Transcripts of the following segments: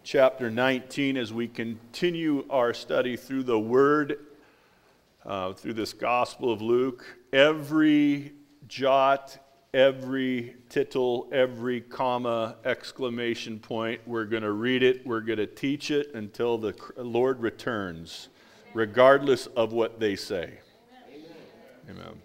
chapter 19 as we continue our study through the Word, through this Gospel of Luke. Every jot, every tittle, every comma, exclamation point, we're going to read it, we're going to teach it until the Lord returns, regardless of what they say. Amen.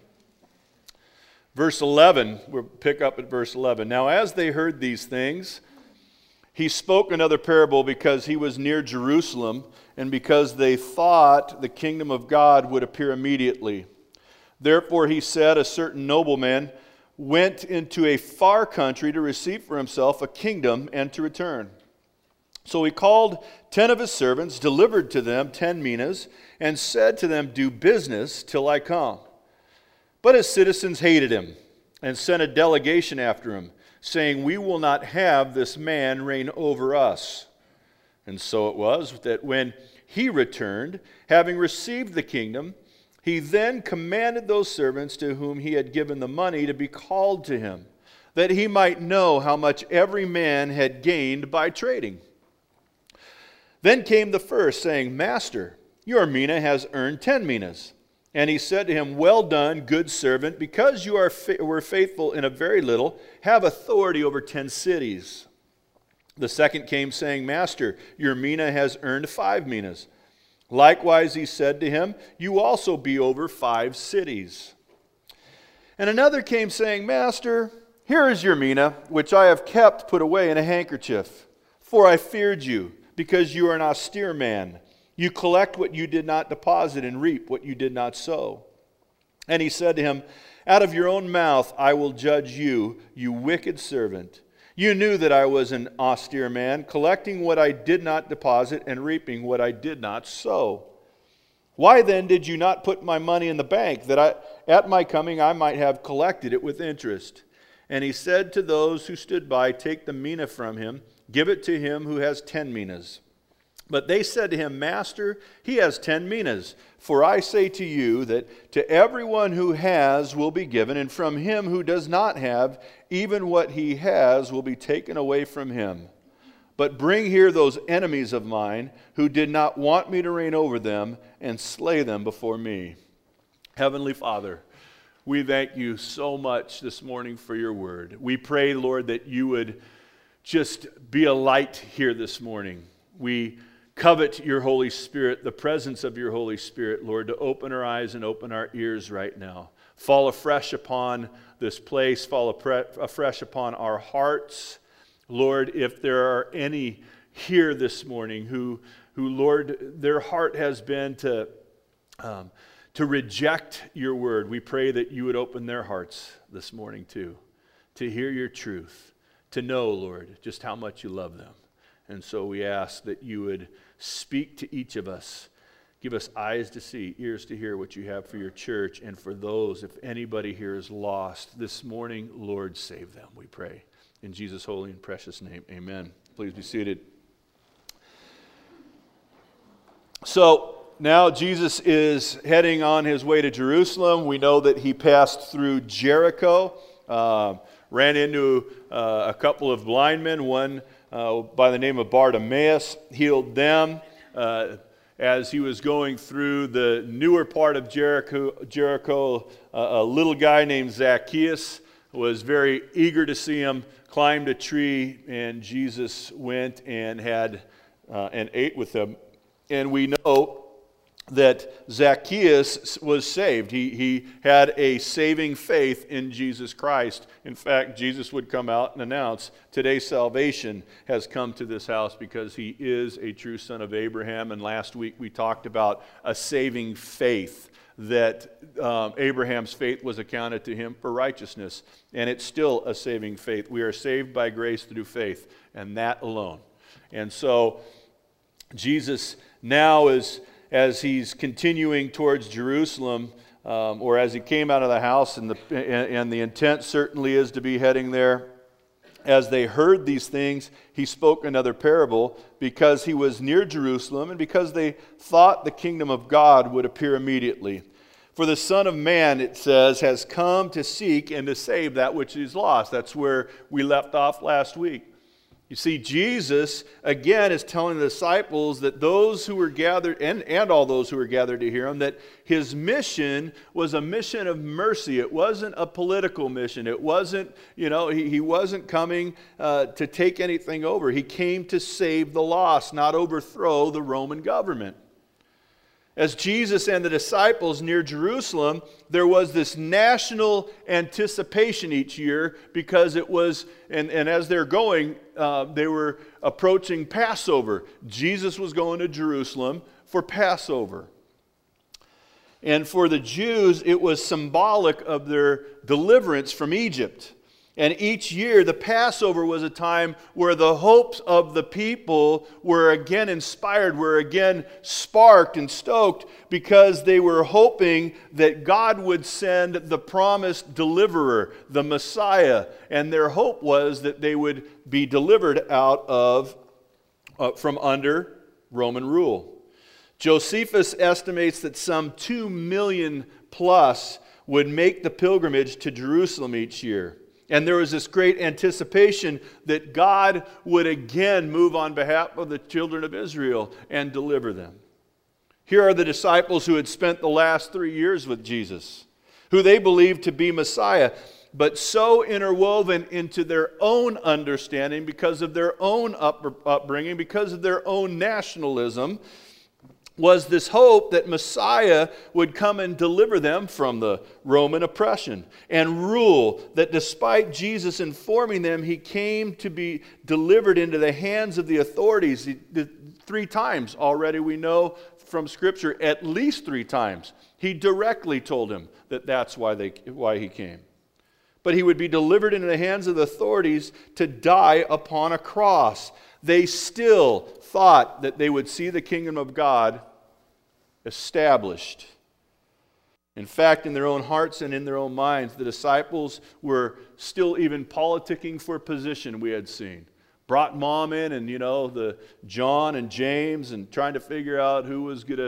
Verse 11, we'll pick up at verse 11. Now as they heard these things, he spoke another parable because he was near Jerusalem and because they thought the kingdom of God would appear immediately. Therefore he said, a certain nobleman went into a far country to receive for himself a kingdom and to return. So he called 10 of his servants, delivered to them 10 minas, and said to them, do business till I come. But his citizens hated him and sent a delegation after him, saying, we will not have this man reign over us. And so it was that when he returned, having received the kingdom, he then commanded those servants to whom he had given the money to be called to him, that he might know how much every man had gained by trading. Then came the first, saying, Master, your mina has earned 10 minas. And he said to him, well done, good servant, because you were faithful in a very little, have authority over 10 cities. The second came, saying, Master, your mina has earned 5 minas. Likewise he said to him, you also be over 5 cities. And another came, saying, Master, here is your mina, which I have kept put away in a handkerchief. For I feared you, because you are an austere man. You collect what you did not deposit and reap what you did not sow. And he said to him, out of your own mouth I will judge you, you wicked servant. You knew that I was an austere man, collecting what I did not deposit and reaping what I did not sow. Why then did you not put my money in the bank, that at my coming I might have collected it with interest? And he said to those who stood by, take the mina from him, give it to him who has 10 minas. But they said to him, Master, he has 10 minas. For I say to you that to everyone who has will be given, and from him who does not have, even what he has will be taken away from him. But bring here those enemies of mine who did not want me to reign over them, and slay them before me. Heavenly Father, we thank you so much this morning for your word. We pray, Lord, that you would just be a light here this morning. We covet your Holy Spirit, the presence of your Holy Spirit, Lord, to open our eyes and open our ears right now. Fall afresh upon this place, fall afresh upon our hearts. Lord, if there are any here this morning who Lord, their heart has been to reject your word, we pray that you would open their hearts this morning too, to hear your truth, to know, Lord, just how much you love them. And so we ask that you would speak to each of us. Give us eyes to see, ears to hear what you have for your church. And for those, if anybody here is lost this morning, Lord, save them, we pray. In Jesus' holy and precious name, amen. Please be seated. So now Jesus is heading on his way to Jerusalem. We know that he passed through Jericho, ran into a couple of blind men, one by the name of Bartimaeus, healed them as he was going through the newer part of Jericho. A little guy named Zacchaeus was very eager to see him, climbed a tree, and Jesus went and had and ate with him. And we know that Zacchaeus was saved. He had a saving faith in Jesus Christ. In fact, Jesus would come out and announce, today's salvation has come to this house because he is a true son of Abraham. And last week we talked about a saving faith, that Abraham's faith was accounted to him for righteousness. And it's still a saving faith. We are saved by grace through faith, and that alone. And so Jesus now as he's continuing towards Jerusalem, or as he came out of the house, and the intent certainly is to be heading there. As they heard these things, he spoke another parable because he was near Jerusalem and because they thought the kingdom of God would appear immediately. For the Son of Man, it says, has come to seek and to save that which is lost. That's where we left off last week. You see, Jesus, again, is telling the disciples that those who were gathered, and all those who were gathered to hear him, that his mission was a mission of mercy. It wasn't a political mission. It wasn't, he wasn't coming to take anything over. He came to save the lost, not overthrow the Roman government. As Jesus and the disciples near Jerusalem, there was this national anticipation each year because it was, and as they're going, they were approaching Passover. Jesus was going to Jerusalem for Passover. And for the Jews, it was symbolic of their deliverance from Egypt. And each year, the Passover was a time where the hopes of the people were again inspired, were again sparked and stoked, because they were hoping that God would send the promised deliverer, the Messiah. And their hope was that they would be delivered out of, from under Roman rule. Josephus estimates that some 2 million plus would make the pilgrimage to Jerusalem each year. And there was this great anticipation that God would again move on behalf of the children of Israel and deliver them. Here are the disciples who had spent the last 3 years with Jesus, who they believed to be Messiah, but so interwoven into their own understanding because of their own upbringing, because of their own nationalism, was this hope that Messiah would come and deliver them from the Roman oppression and rule, that despite Jesus informing them he came to be delivered into the hands of the authorities. 3 times already we know from Scripture, at least 3 times, he directly told him that that's why he came. But he would be delivered into the hands of the authorities to die upon a cross. They still thought that they would see the kingdom of God established. In fact, in their own hearts and in their own minds, the disciples were still even politicking for position, we had seen. Brought mom in and, the John and James, and trying to figure out who was going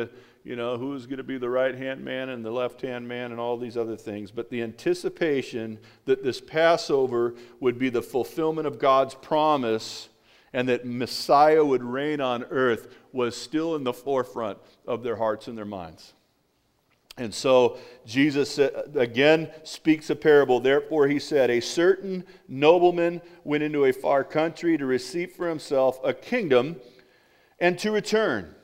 to be the right-hand man and the left-hand man and all these other things. But the anticipation that this Passover would be the fulfillment of God's promise and that Messiah would reign on earth was still in the forefront of their hearts and their minds. And so Jesus again speaks a parable. Therefore he said, a certain nobleman went into a far country to receive for himself a kingdom and to return.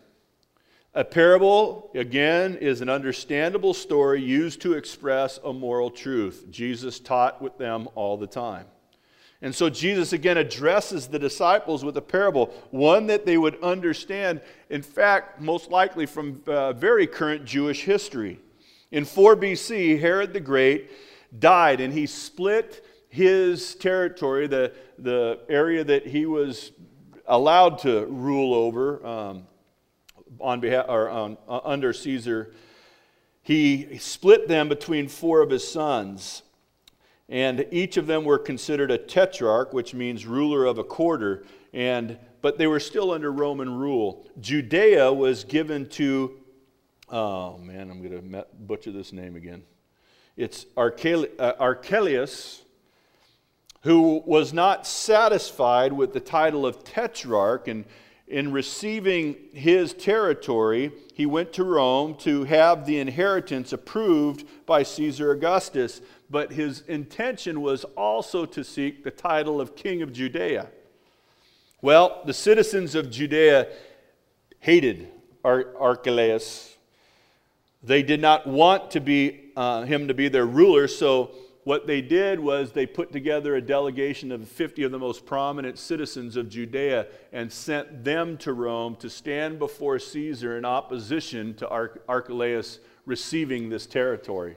A parable, again, is an understandable story used to express a moral truth. Jesus taught with them all the time. And so Jesus again addresses the disciples with a parable, one that they would understand, in fact, most likely from very current Jewish history. In 4 BC, Herod the Great died, and he split his territory, the area that he was allowed to rule over under Caesar. He split them between 4 of his sons. And each of them were considered a tetrarch, which means ruler of a quarter, but they were still under Roman rule. Judea was given to, I'm going to butcher this name again. It's Archelaus, who was not satisfied with the title of tetrarch, and in receiving his territory, he went to Rome to have the inheritance approved by Caesar Augustus. But his intention was also to seek the title of King of Judea. Well, the citizens of Judea hated Archelaus. They did not want to be him to be their ruler, so what they did was they put together a delegation of 50 of the most prominent citizens of Judea and sent them to Rome to stand before Caesar in opposition to Archelaus receiving this territory.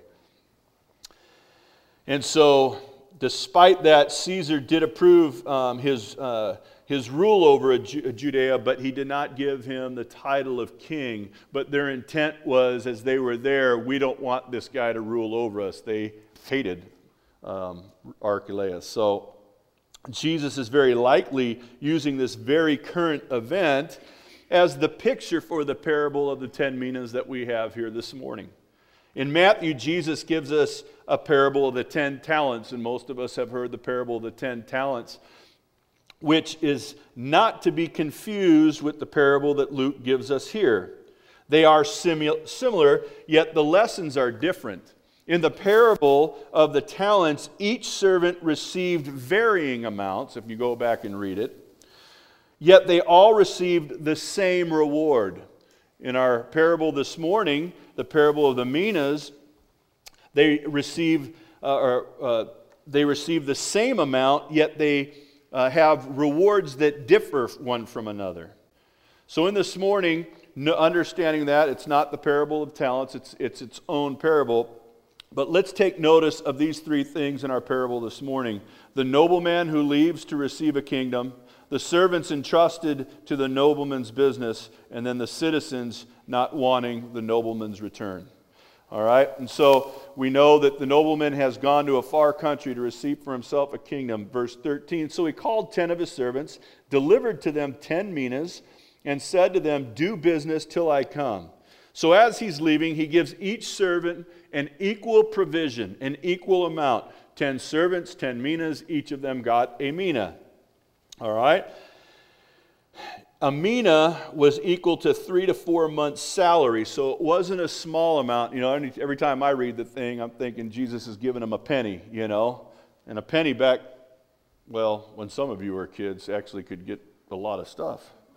And so, despite that, Caesar did approve his rule over Judea, but he did not give him the title of king. But their intent was, as they were there, we don't want this guy to rule over us. They hated Archelaus. So, Jesus is very likely using this very current event as the picture for the parable of the 10 minas that we have here this morning. In Matthew, Jesus gives us a parable of the 10 talents, and most of us have heard the parable of the 10 talents. which is not to be confused with the parable that Luke gives us here. They are similar, yet the lessons are different. In the parable of the talents, each servant received varying amounts, if you go back and read it, yet they all received the same reward. In our parable this morning, the parable of the minas, they receive the same amount, yet they have rewards that differ one from another. So in this morning, understanding that it's not the parable of talents, it's its own parable. But let's take notice of these three things in our parable this morning. The nobleman who leaves to receive a kingdom, the servants entrusted to the nobleman's business, and then the citizens not wanting the nobleman's return. All right? And so we know that the nobleman has gone to a far country to receive for himself a kingdom. Verse 13, so he called 10 of his servants, delivered to them 10 minas, and said to them, do business till I come. So as he's leaving, he gives each servant an equal provision, an equal amount. 10 servants, 10 minas, each of them got a mina. All right? A mina was equal to 3 to 4 months' salary, so it wasn't a small amount. You know, every time I read the thing, I'm thinking Jesus is giving them a penny, you know. And a penny back, well, when some of you were kids, actually could get a lot of stuff.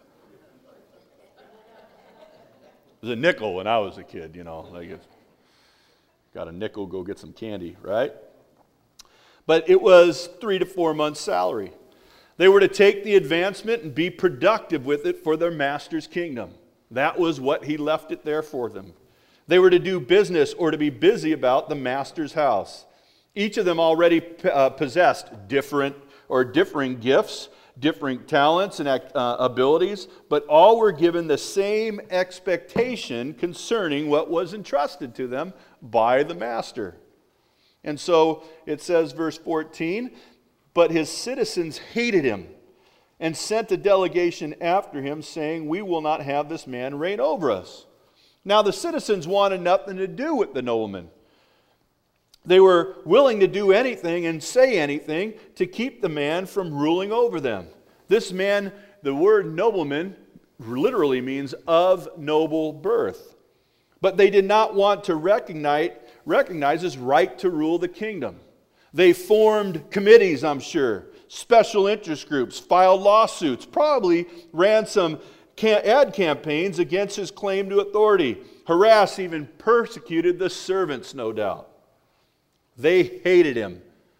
It was a nickel when I was a kid, you know. Like, if got a nickel, go get some candy, right? But it was 3 to 4 months' salary. They were to take the advancement and be productive with it for their master's kingdom. That was what he left it there for them. They were to do business or to be busy about the master's house. Each of them already possessed differing gifts, differing talents and abilities, but all were given the same expectation concerning what was entrusted to them by the master. And so it says, verse 14, but his citizens hated him and sent a delegation after him, saying, we will not have this man reign over us. Now the citizens wanted nothing to do with the nobleman. They were willing to do anything and say anything to keep the man from ruling over them. This man, the word nobleman, literally means of noble birth. But they did not want to recognize his right to rule the kingdom. They formed committees, I'm sure, special interest groups, filed lawsuits, probably ran some ad campaigns against his claim to authority, harassed, even persecuted the servants, no doubt. They hated him,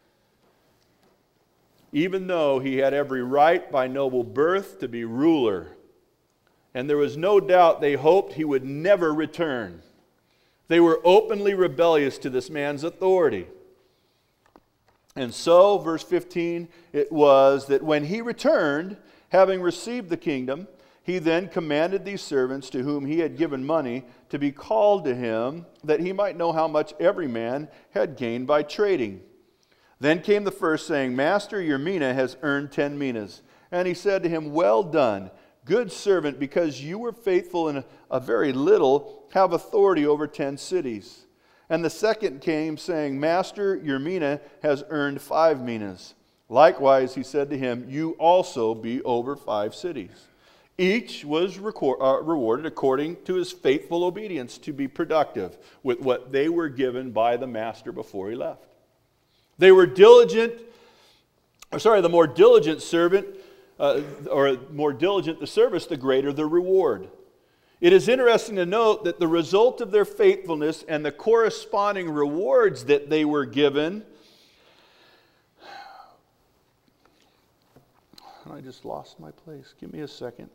even though he had every right by noble birth to be ruler. And there was no doubt they hoped he would never return. They were openly rebellious to this man's authority. And so, verse 15, it was that when he returned, having received the kingdom, he then commanded these servants to whom he had given money to be called to him, that he might know how much every man had gained by trading. Then came the first, saying, Master, your mina has earned 10 minas. And he said to him, well done, good servant, because you were faithful in a very little, have authority over 10 cities. And the second came, saying, Master, your mina has earned 5 minas. Likewise, he said to him, you also be over 5 cities. Each was rewarded according to his faithful obedience to be productive with what they were given by the master before he left. They were the more diligent servant, or more diligent the service, the greater the reward. It is interesting to note that the result of their faithfulness and the corresponding rewards that they were given. I just lost my place. Give me a second.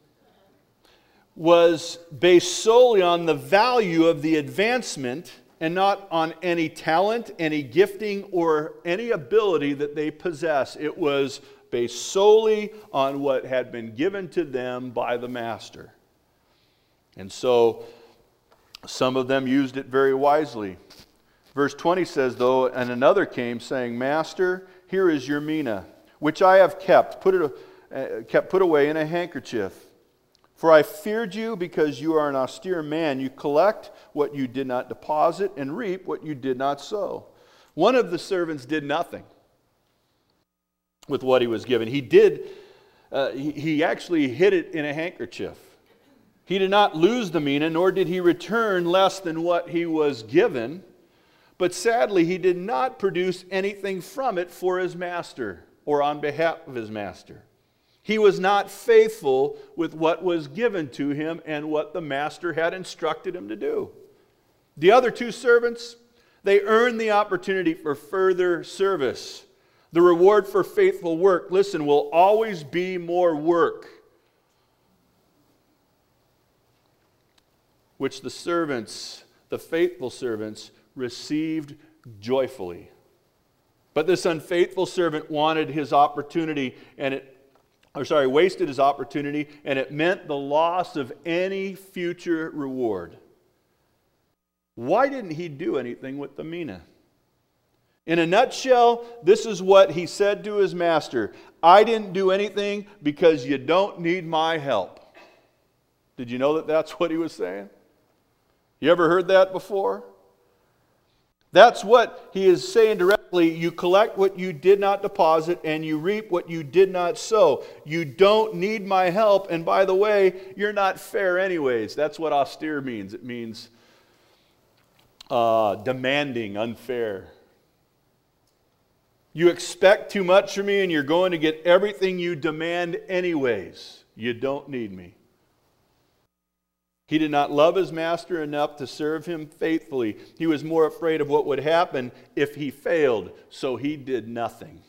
Was based solely on the value of the advancement and not on any talent, any gifting, or any ability that they possess. It was based solely on what had been given to them by the master. And so some of them used it very wisely. Verse 20 says, though, and another came, saying, Master, here is your mina, which I have kept put away in a handkerchief. For I feared you, because you are an austere man. You collect what you did not deposit and reap what you did not sow. One of the servants did nothing. with what he was given. He actually hid it in a handkerchief. He did not lose the mina, nor did he return less than what he was given. But sadly, he did not produce anything from it for his master or on behalf of his master. He was not faithful with what was given to him and what the master had instructed him to do. The other two servants, they earned the opportunity for further service. The reward for faithful work, listen, will always be more work, which the servants, the faithful servants, received joyfully. But this unfaithful servant wanted his opportunity wasted his opportunity, and it meant the loss of any future reward. Why didn't he do anything with the mina? In a nutshell, this is what he said to his master. I didn't do anything because you don't need my help. Did you know that that's what he was saying? You ever heard that before? That's what he is saying directly. You collect what you did not deposit, and you reap what you did not sow. You don't need my help, and by the way, you're not fair anyways. That's what austere means. It means demanding, unfair. You expect too much from me, and you're going to get everything you demand anyways. You don't need me. He did not love his master enough to serve him faithfully. He was more afraid of what would happen if he failed, so he did nothing.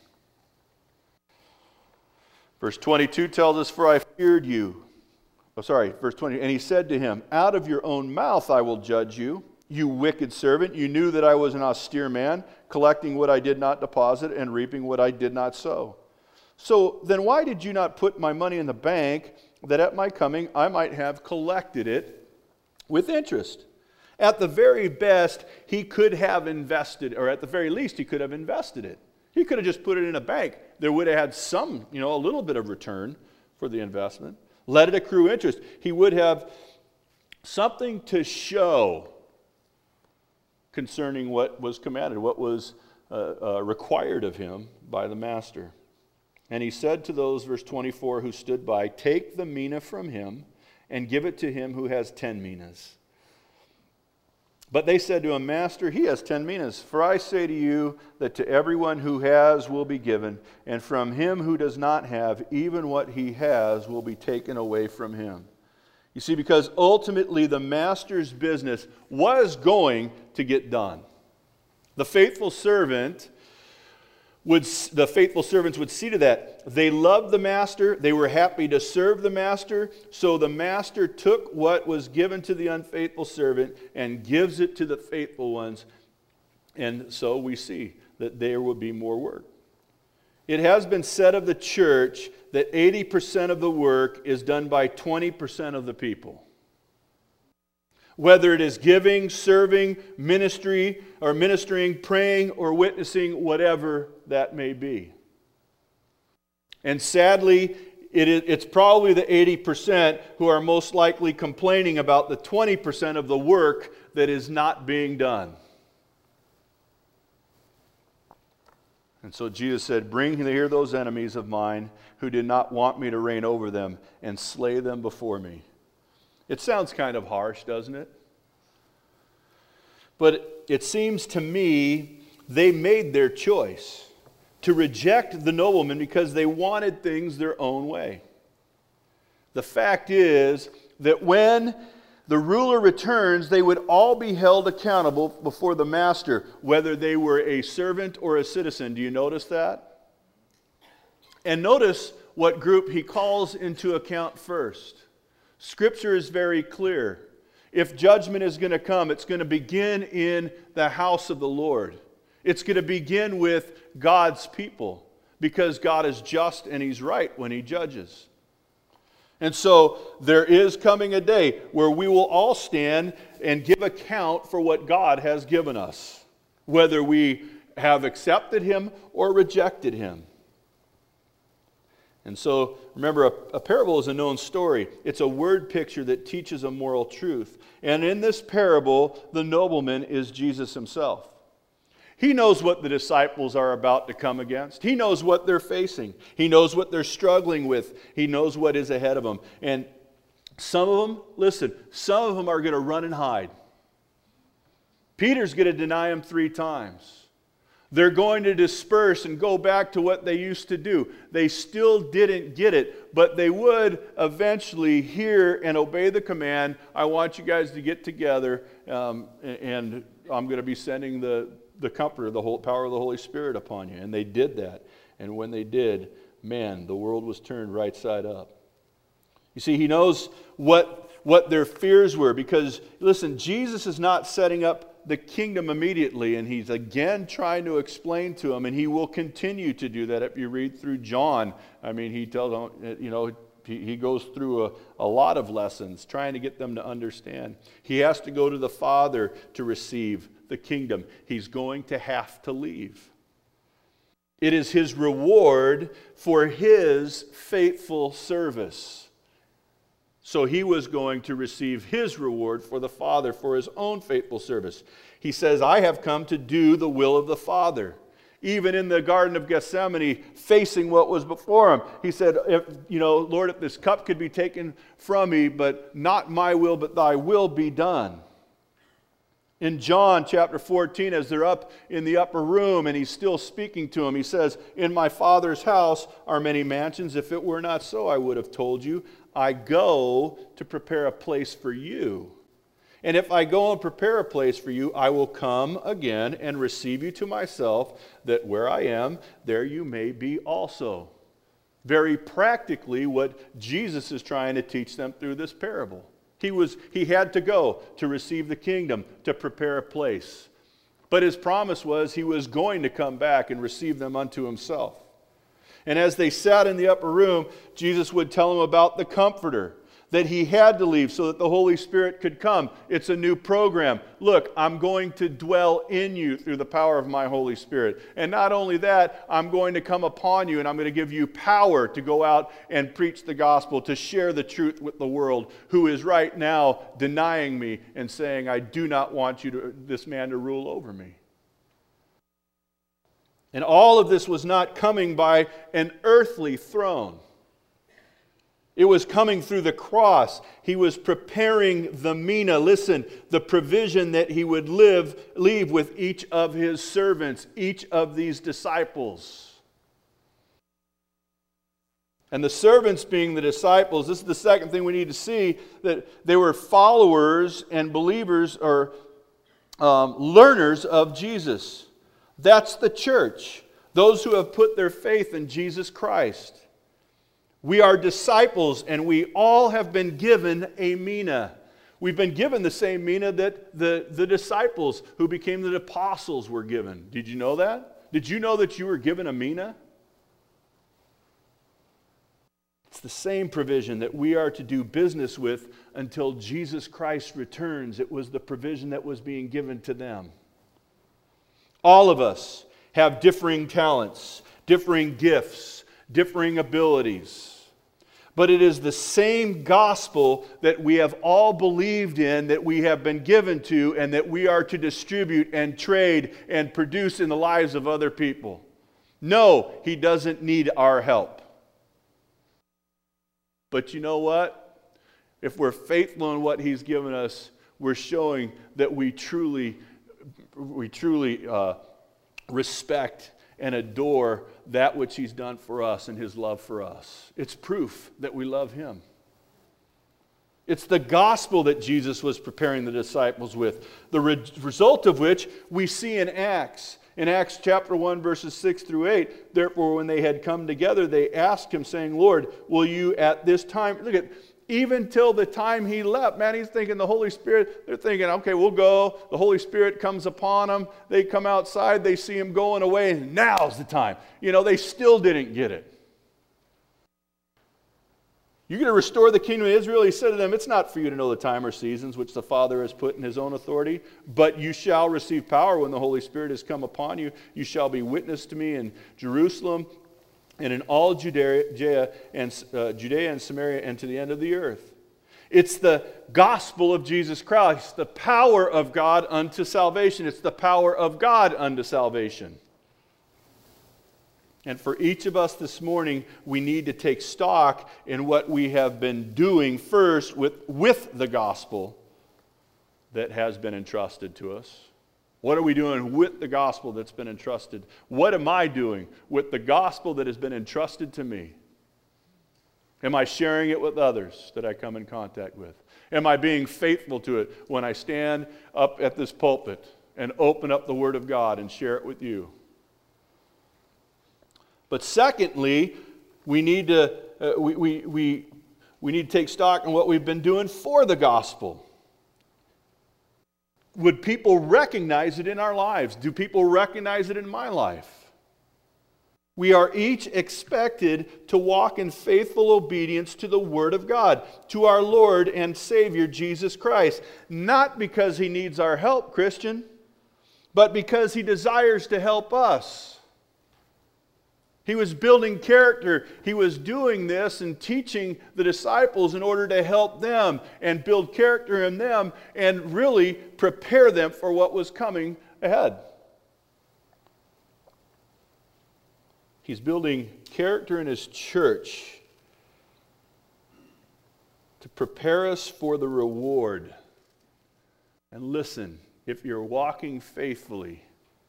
Verse 22 tells us, for I feared you. Verse 20. And he said to him, out of your own mouth I will judge you, you wicked servant. You knew that I was an austere man, collecting what I did not deposit and reaping what I did not sow. So then why did you not put my money in the bank, that at my coming I might have collected it with interest? At the very best, he could have invested, or at the very least, he could have invested it. He could have just put it in a bank. There would have had some, a little bit of return for the investment. Let it accrue interest. He would have something to show concerning what was commanded, what was required of him by the master. And he said to those, verse 24, who stood by, take the mina from him and give it to him who has 10 minas. But they said to him, Master, he has 10 minas. For I say to you that to everyone who has will be given, and from him who does not have, even what he has will be taken away from him. You see, because ultimately the master's business was going to get done. The faithful servants would see to that. They loved the master. They were happy to serve the master. So the master took what was given to the unfaithful servant and gives it to the faithful ones. And so we see that there will be more work. It has been said of the church that 80% of the work is done by 20% of the people. Whether it is giving, serving, ministry, or ministering, praying, or witnessing, whatever that may be. And sadly, it's probably the 80% who are most likely complaining about the 20% of the work that is not being done. And so Jesus said, bring here those enemies of mine who did not want me to reign over them, and slay them before me. It sounds kind of harsh, doesn't it? But it seems to me they made their choice to reject the nobleman because they wanted things their own way. The fact is that when the ruler returns, they would all be held accountable before the master, whether they were a servant or a citizen. Do you notice that? And notice what group he calls into account first. Scripture is very clear. If judgment is going to come, it's going to begin in the house of the Lord. It's going to begin with God's people, because God is just and He's right when He judges. And so there is coming a day where we will all stand and give account for what God has given us, whether we have accepted Him or rejected Him. And so, remember, a parable is a known story. It's a word picture that teaches a moral truth. And in this parable, the nobleman is Jesus Himself. He knows what the disciples are about to come against. He knows what they're facing. He knows what they're struggling with. He knows what is ahead of them. And some of them, listen, some of them are going to run and hide. Peter's going to deny him 3 times. They're going to disperse and go back to what they used to do. They still didn't get it, but they would eventually hear and obey the command, I want you guys to get together, and I'm going to be sending the Comforter, the whole power of the Holy Spirit upon you. And they did that. And when they did, man, the world was turned right side up. You see, he knows what their fears were, because, listen, Jesus is not setting up the kingdom immediately, and he's again trying to explain to them, and he will continue to do that. If you read through John, I mean, he tells them, you know, he goes through a lot of lessons trying to get them to understand. He has to go to the Father to receive the kingdom. He's going to have to leave. It is his reward for his faithful service. So he was going to receive his reward for the Father for his own faithful service. He says, I have come to do the will of the Father. Even in the Garden of Gethsemane, facing what was before him, he said, Lord, if this cup could be taken from me, but not my will, but thy will be done. In John chapter 14, as they're up in the upper room and he's still speaking to him, he says, in my Father's house are many mansions. If it were not so, I would have told you. I go to prepare a place for you. And if I go and prepare a place for you, I will come again and receive you to myself, that where I am, there you may be also. Very practically what Jesus is trying to teach them through this parable. He had to go to receive the kingdom, to prepare a place. But his promise was he was going to come back and receive them unto himself. And as they sat in the upper room, Jesus would tell them about the Comforter, that he had to leave so that the Holy Spirit could come. It's a new program. Look, I'm going to dwell in you through the power of my Holy Spirit. And not only that, I'm going to come upon you and I'm going to give you power to go out and preach the gospel, to share the truth with the world who is right now denying me and saying, I do not want this man to rule over me. And all of this was not coming by an earthly throne. It was coming through the cross. He was preparing the mina, listen, the provision that he would leave with each of his servants, each of these disciples. And the servants being the disciples, this is the second thing we need to see, that they were followers and believers or learners of Jesus. That's the church, those who have put their faith in Jesus Christ. We are disciples, and we all have been given a mina. We've been given the same mina that the disciples who became the apostles were given. Did you know that? Did you know that you were given a mina? It's the same provision that we are to do business with until Jesus Christ returns. It was the provision that was being given to them. All of us have differing talents, differing gifts, differing abilities. But it is the same gospel that we have all believed in, that we have been given to, and that we are to distribute and trade and produce in the lives of other people. No, he doesn't need our help. But you know what? If we're faithful in what he's given us, we're showing that we truly respect and adore that which he's done for us and his love for us. It's proof that we love him. It's the gospel that Jesus was preparing the disciples with, the result of which we see in Acts. In Acts chapter 1, verses 6 through 8, therefore when they had come together, they asked him, saying, Lord, will you at this time, look at, even till the time he left, man, he's thinking the Holy Spirit, they're thinking, okay, we'll go. The Holy Spirit comes upon them. They come outside, they see him going away, and now's the time. They still didn't get it. You're going to restore the kingdom of Israel? He said to them, it's not for you to know the time or seasons which the Father has put in his own authority, but you shall receive power when the Holy Spirit has come upon you. You shall be witness to me in Jerusalem, and in all Judea and Samaria and to the end of the earth. It's the gospel of Jesus Christ, the power of God unto salvation. It's the power of God unto salvation. And for each of us this morning, we need to take stock in what we have been doing first with the gospel that has been entrusted to us. What are we doing with the gospel that's been entrusted? What am I doing with the gospel that has been entrusted to me? Am I sharing it with others that I come in contact with? Am I being faithful to it when I stand up at this pulpit and open up the Word of God and share it with you? But secondly, we need to take stock in what we've been doing for the gospel. Would people recognize it in our lives? Do people recognize it in my life? We are each expected to walk in faithful obedience to the Word of God, to our Lord and Savior Jesus Christ. Not because He needs our help, Christian, but because He desires to help us. He was building character. He was doing this and teaching the disciples in order to help them and build character in them and really prepare them for what was coming ahead. He's building character in His church to prepare us for the reward. And listen, if you're walking faithfully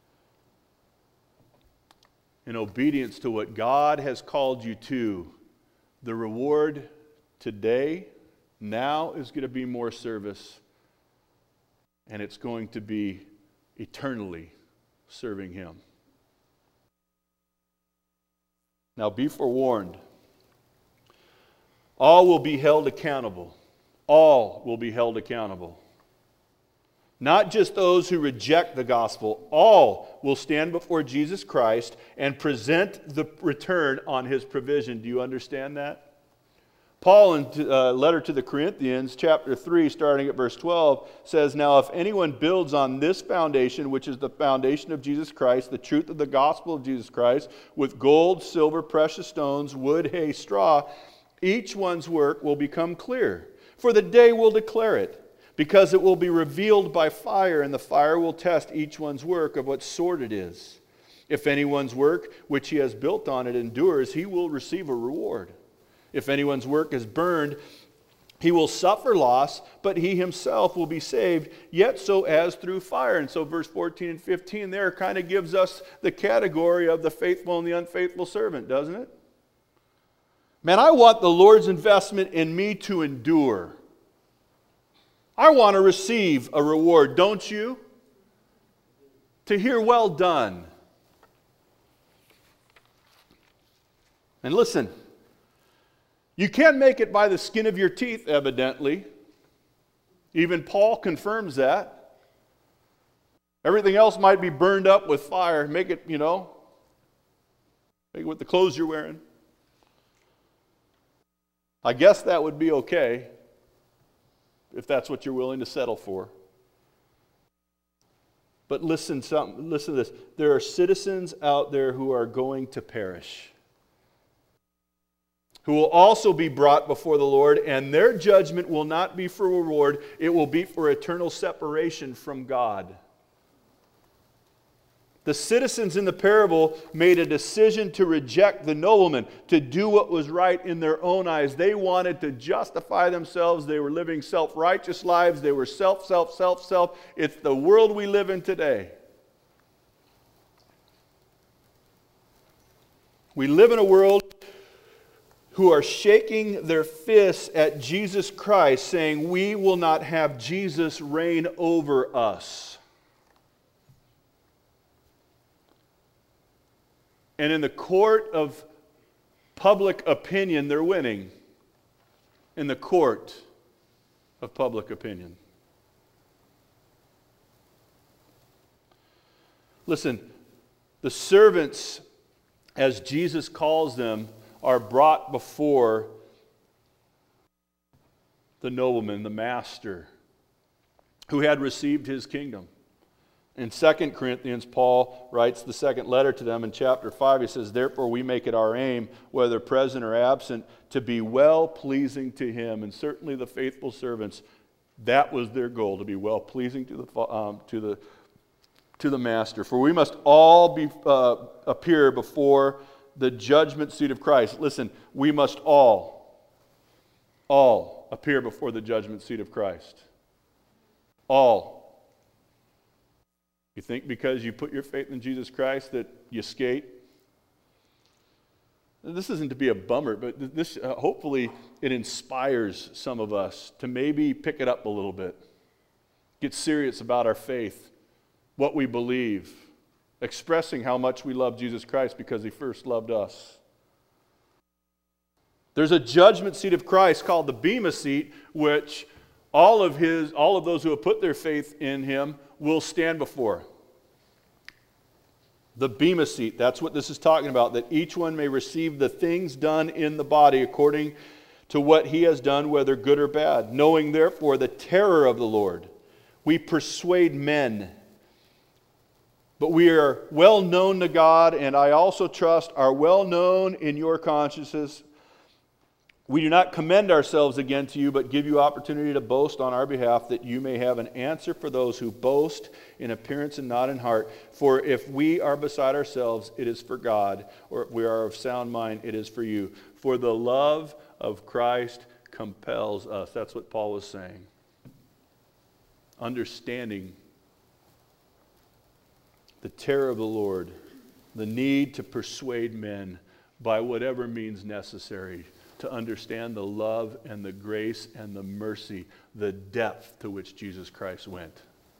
in obedience to what God has called you to, the reward today, now, is going to be more service, and it's going to be eternally serving Him. Now be forewarned. All will be held accountable. All will be held accountable. Not just those who reject the gospel. All will stand before Jesus Christ and present the return on His provision. Do you understand that? Paul, in letter to the Corinthians, chapter 3, starting at verse 12, says, "Now if anyone builds on this foundation, which is the foundation of Jesus Christ, the truth of the gospel of Jesus Christ, with gold, silver, precious stones, wood, hay, straw, each one's work will become clear. For the day will declare it, because it will be revealed by fire, and the fire will test each one's work of what sort it is. If anyone's work which he has built on it endures, he will receive a reward. If anyone's work is burned, he will suffer loss, but he himself will be saved, yet so as through fire." And so verse 14 and 15 there kind of gives us the category of the faithful and the unfaithful servant, doesn't it? Man, I want the Lord's investment in me to endure. I want to receive a reward, don't you? To hear "well done." And listen, you can't make it by the skin of your teeth, evidently. Even Paul confirms that. Everything else might be burned up with fire. Make it, make it with the clothes you're wearing. I guess that would be okay, if that's what you're willing to settle for. But listen to this. There are citizens out there who are going to perish, who will also be brought before the Lord, and their judgment will not be for reward, it will be for eternal separation from God. The citizens in the parable made a decision to reject the nobleman, to do what was right in their own eyes. They wanted to justify themselves. They were living self-righteous lives. They were self. It's the world we live in today. We live in a world who are shaking their fists at Jesus Christ, saying, "We will not have Jesus reign over us." And in the court of public opinion, they're winning. In the court of public opinion. Listen, the servants, as Jesus calls them, are brought before the nobleman, the master, who had received his kingdom. In 2 Corinthians, Paul writes the second letter to them in chapter 5. He says, "Therefore we make it our aim, whether present or absent, to be well-pleasing to Him." And certainly the faithful servants, that was their goal, to be well-pleasing to the Master. "For we must all appear before the judgment seat of Christ." Listen, we must all appear before the judgment seat of Christ. All. You think because you put your faith in Jesus Christ that you skate? This isn't to be a bummer, but this hopefully it inspires some of us to maybe pick it up a little bit. Get serious about our faith, what we believe, expressing how much we love Jesus Christ because He first loved us. There's a judgment seat of Christ called the Bema seat, which all of those who have put their faith in Him will stand before. The Bema seat, that's what this is talking about, that each one may receive the things done in the body according to what he has done, whether good or bad. Knowing therefore the terror of the Lord, we persuade men. But we are well known to God, and I also trust are well known in your consciences. We do not commend ourselves again to you, but give you opportunity to boast on our behalf, that you may have an answer for those who boast in appearance and not in heart. For if we are beside ourselves, it is for God, or if we are of sound mind, it is for you. For the love of Christ compels us. That's what Paul was saying. Understanding the terror of the Lord, the need to persuade men by whatever means necessary, to understand the love and the grace and the mercy, the depth to which Jesus Christ went.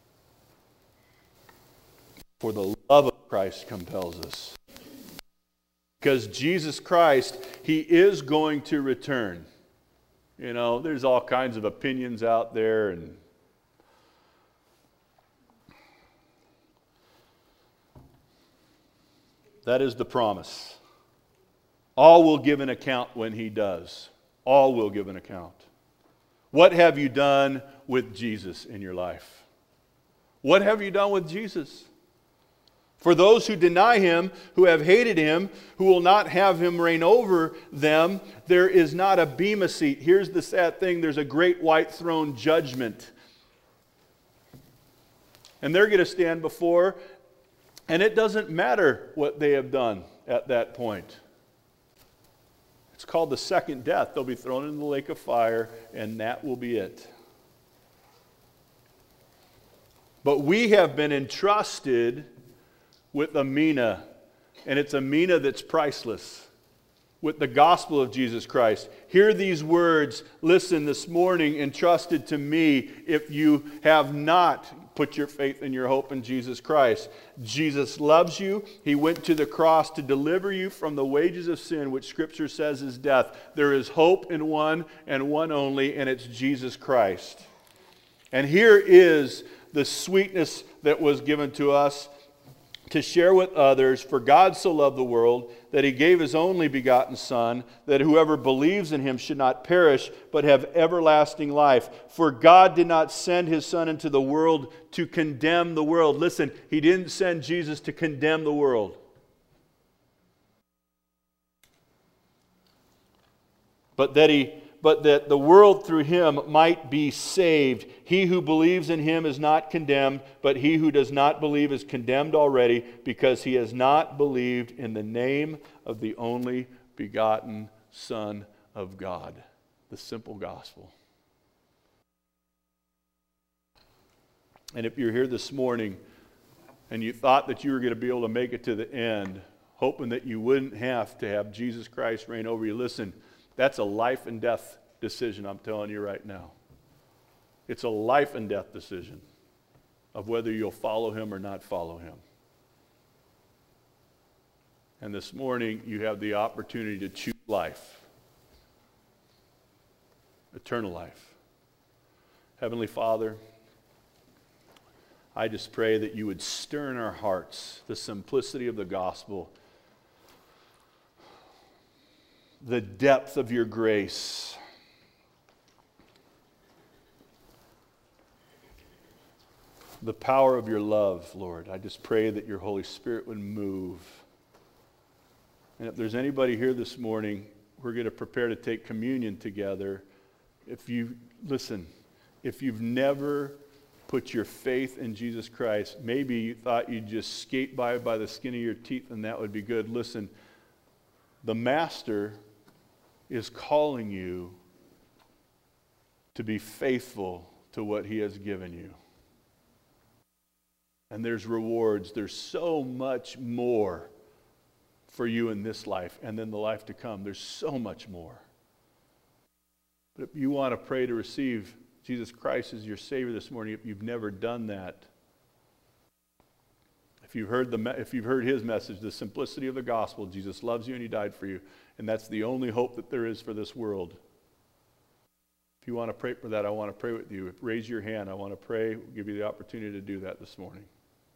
For the love of Christ compels us. Because Jesus Christ, He is going to return. You know, there's all kinds of opinions out there, and that is the promise. All will give an account when He does. All will give an account. What have you done with Jesus in your life? What have you done with Jesus? For those who deny Him, who have hated Him, who will not have Him reign over them, there is not a Bema seat. Here's the sad thing. There's a great white throne judgment. And they're going to stand before, and it doesn't matter what they have done at that point. It's called the second death. They'll be thrown into the lake of fire, and that will be it. But we have been entrusted with a mina, and it's a mina that's priceless, with the gospel of Jesus Christ. Hear these words, listen, this morning, entrusted to me, if you have not put your faith and your hope in Jesus Christ. Jesus loves you. He went to the cross to deliver you from the wages of sin, which Scripture says is death. There is hope in one and one only, and it's Jesus Christ. And here is the sweetness that was given to us to share with others. For God so loved the world that He gave His only begotten Son, that whoever believes in Him should not perish, but have everlasting life. For God did not send His Son into the world to condemn the world. Listen, He didn't send Jesus to condemn the world, but that the world through Him might be saved. He who believes in Him is not condemned, but he who does not believe is condemned already, because he has not believed in the name of the only begotten Son of God. The simple gospel. And if you're here this morning and you thought that you were going to be able to make it to the end, hoping that you wouldn't have to have Jesus Christ reign over you, listen, that's a life and death decision, I'm telling you right now. It's a life and death decision of whether you'll follow Him or not follow Him. And this morning, you have the opportunity to choose life. Eternal life. Heavenly Father, I just pray that you would stir in our hearts the simplicity of the gospel, the depth of your grace, the power of your love, Lord. I just pray that your Holy Spirit would move. And if there's anybody here this morning, we're going to prepare to take communion together. If you've never put your faith in Jesus Christ, maybe you thought you'd just skate by the skin of your teeth and that would be good. Listen, the Master is calling you to be faithful to what he has given you. And there's rewards. There's so much more for you in this life and then the life to come. There's so much more. But if you want to pray to receive Jesus Christ as your Savior this morning, if you've never done that, if you've heard his message, the simplicity of the gospel, Jesus loves you and he died for you, and that's the only hope that there is for this world. If you want to pray for that, I want to pray with you. Raise your hand. I want to pray. We'll give you the opportunity to do that this morning.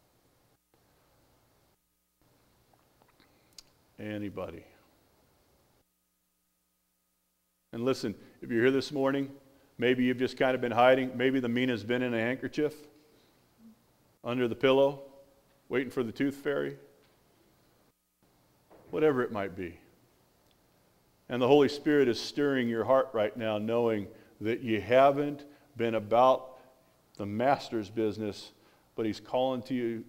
Anybody? And listen, if you're here this morning, maybe you've just kind of been hiding. Maybe the Mina's been in a handkerchief under the pillow, waiting for the tooth fairy. Whatever it might be. And the Holy Spirit is stirring your heart right now, knowing that you haven't been about the Master's business, but he's calling you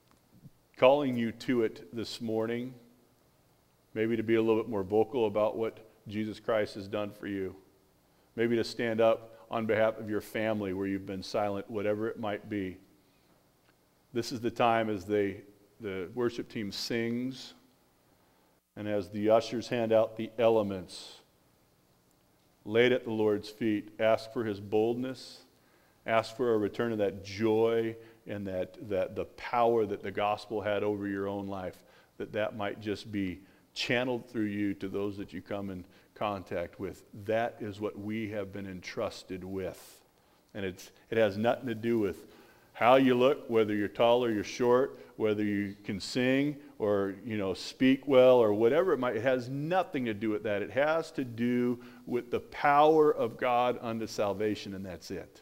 to it this morning. Maybe to be a little bit more vocal about what Jesus Christ has done for you. Maybe to stand up on behalf of your family where you've been silent, whatever it might be. This is the time as the worship team sings and as the ushers hand out the elements. Lay it at the Lord's feet. Ask for his boldness. Ask for a return of that joy and that the power that the gospel had over your own life, that might just be channeled through you to those that you come in contact with. That is what we have been entrusted with. And it has nothing to do with how you look, whether you're tall or you're short, whether you can sing or speak well or whatever it might. It has nothing to do with that. It has to do with the power of God unto salvation, and that's it.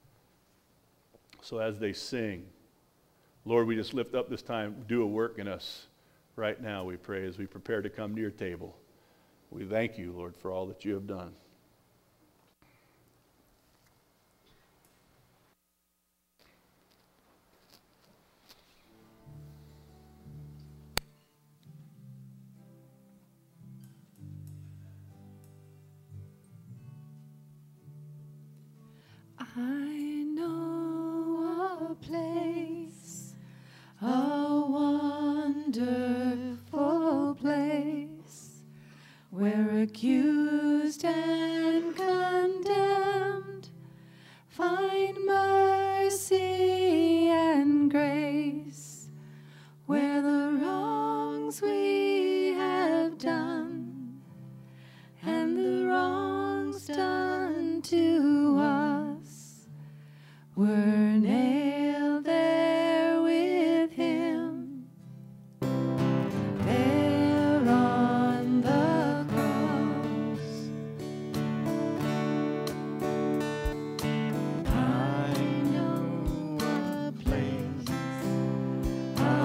So as they sing, Lord, we just lift up this time. Do a work in us right now, we pray, as we prepare to come to your table. We thank you, Lord, for all that you have done. I know a place, a wonderful place, where accused and condemned find mercy and grace, where the wrongs we have done and the wrongs done to us were nailed there with him, there on the cross. I know a place, a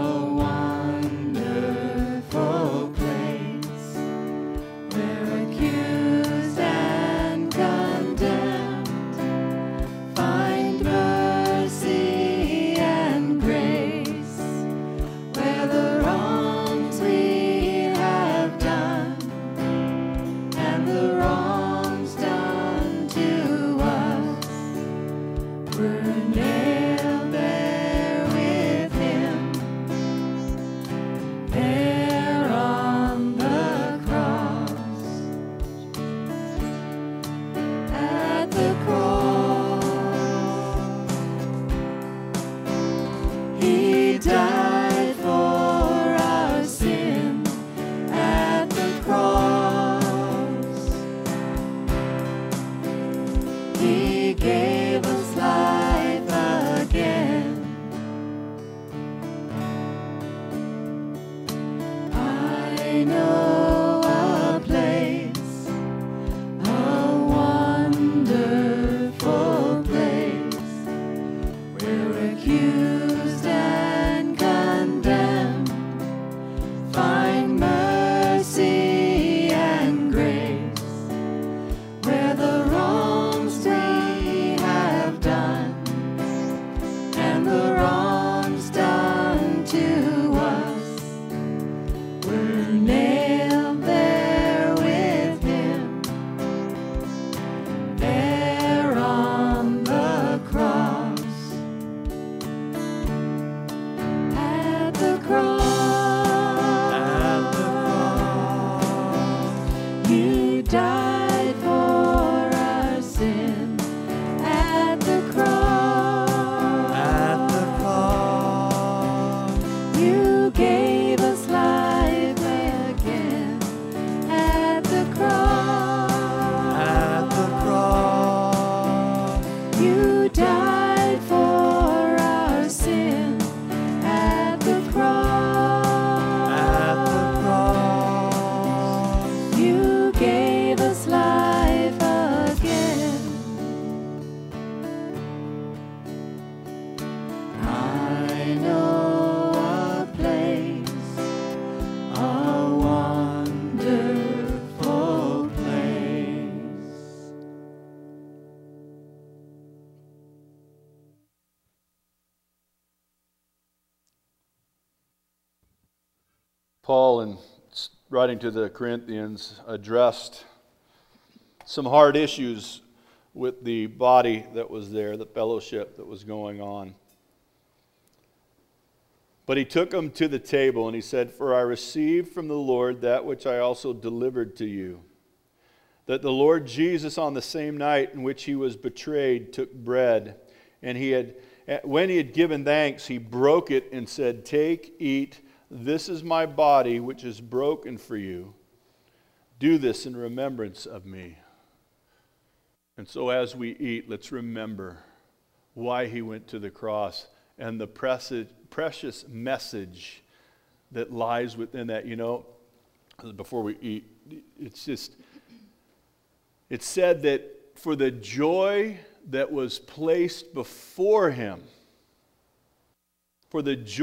wonderful place, where accused and condemned find mercy and grace, where the wrongs we have done and the wrongs done to us were nailed there with him, there on the cross. At the cross, he died for our sin. At the cross, he gave us life again. I know a place, a wonderful place, where accused Paul, in writing to the Corinthians, addressed some hard issues with the body that was there, the fellowship that was going on. But he took them to the table and he said, "For I received from the Lord that which I also delivered to you, that the Lord Jesus on the same night in which he was betrayed took bread, and when he had given thanks, he broke it and said, 'Take, eat, this is my body which is broken for you. Do this in remembrance of me.'" And so as we eat, let's remember why he went to the cross and the precious message that lies within that. You know, before we eat, it's said that for the joy that was placed before him, each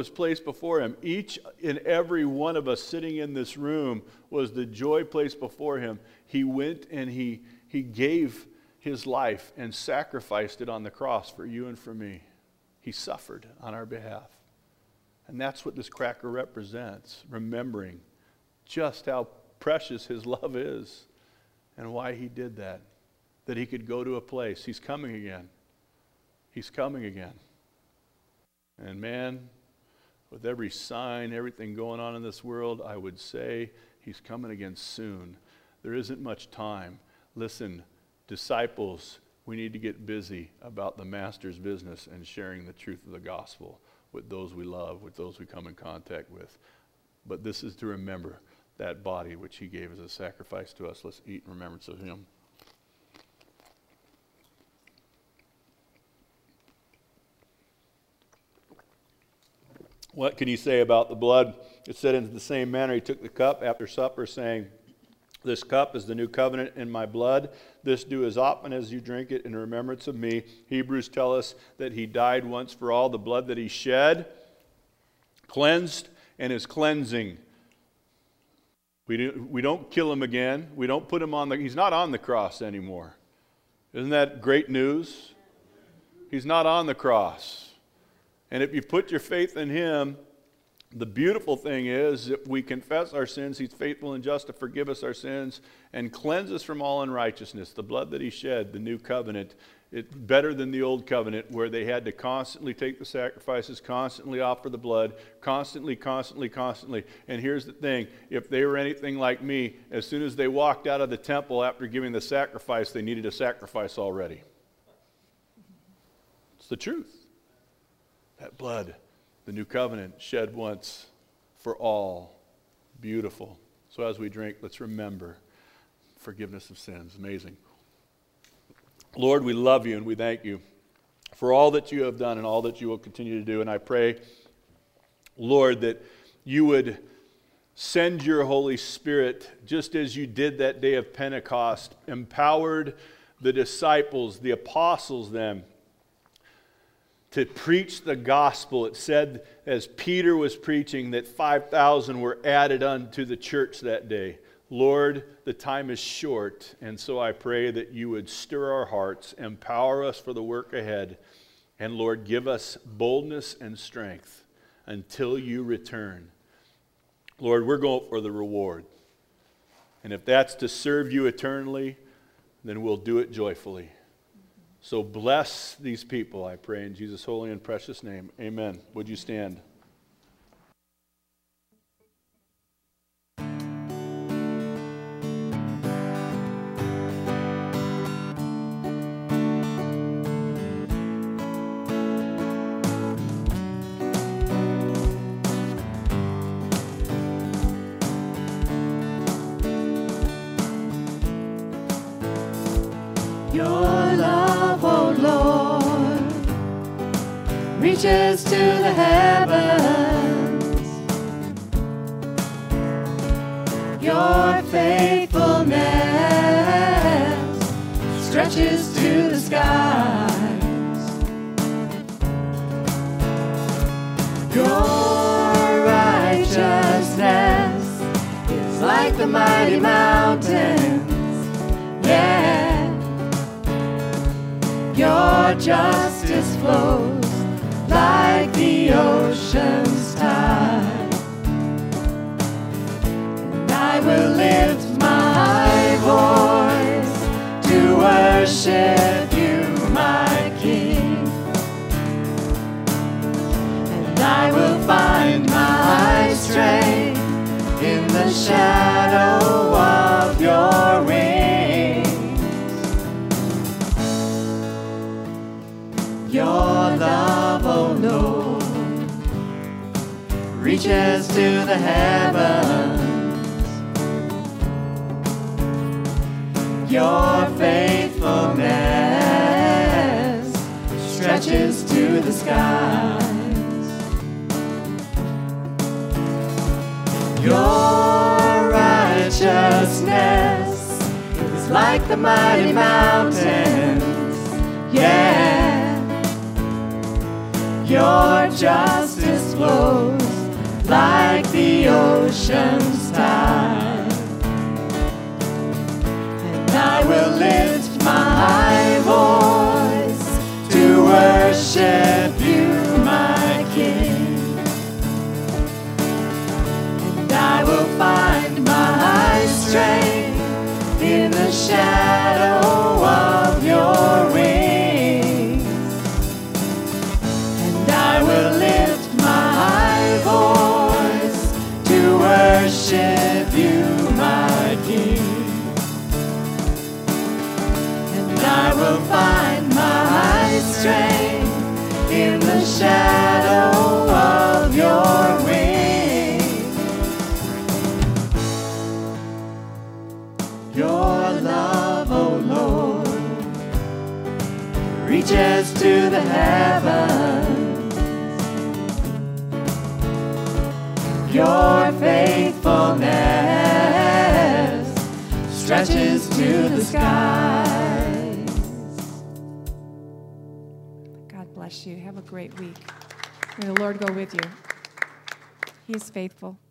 and every one of us sitting in this room was the joy placed before him. He went and he gave his life and sacrificed it on the cross for you and for me. He suffered on our behalf. And that's what this cracker represents, remembering just how precious his love is and why he did that. That he could go to a place. He's coming again. He's coming again. And man, with every sign, everything going on in this world, I would say he's coming again soon. There isn't much time. Listen, disciples, we need to get busy about the Master's business and sharing the truth of the gospel with those we love, with those we come in contact with. But this is to remember that body which he gave as a sacrifice to us. Let's eat in remembrance of him. What can you say about the blood? It said, in the same manner he took the cup after supper, saying, "This cup is the new covenant in my blood. This do as often as you drink it in remembrance of me." Hebrews tell us that he died once for all. The blood that he shed cleansed and is cleansing. We don't kill him again. We don't put him on he's not on the cross anymore. Isn't that great news? He's not on the cross. And if you put your faith in him, the beautiful thing is, if we confess our sins, he's faithful and just to forgive us our sins and cleanse us from all unrighteousness. The blood that he shed, the new covenant, it's better than the old covenant where they had to constantly take the sacrifices, constantly offer the blood, constantly. And here's the thing, if they were anything like me, as soon as they walked out of the temple after giving the sacrifice, they needed a sacrifice already. It's the truth. That blood, the new covenant, shed once for all. Beautiful. So as we drink, let's remember forgiveness of sins. Amazing. Lord, we love you and we thank you for all that you have done and all that you will continue to do. And I pray, Lord, that you would send your Holy Spirit, just as you did that day of Pentecost, empowered the disciples, the apostles then, to preach the gospel. It said, as Peter was preaching, that 5,000 were added unto the church that day. Lord, the time is short, and so I pray that you would stir our hearts, empower us for the work ahead, and Lord, give us boldness and strength until you return. Lord, we're going for the reward. And if that's to serve you eternally, then we'll do it joyfully. So bless these people, I pray, in Jesus' holy and precious name. Amen. Would you stand? Your love, oh Lord, reaches to the heavens. Your faithfulness stretches to the skies. Your righteousness is like the mighty mountains. Yeah. Your justice flows like the ocean's tide. will lift my voice to worship you, my King. And I will find my strength in the shadow of your wings. Your love, oh Lord, reaches to the heavens. Your faithfulness stretches to the skies. Your righteousness is like the mighty mountains, yeah. Your justice flows like the ocean's tide. And I will lift my voice to worship you, my King. And I will find my strength in the shadow of your wings. And I will lift my voice to worship you, my King. And I will find my strength in the shadow of your wings. Your love, oh Lord, reaches to the heavens. Your faithfulness stretches to the skies. God bless you. Have a great week. May the Lord go with you. He is faithful.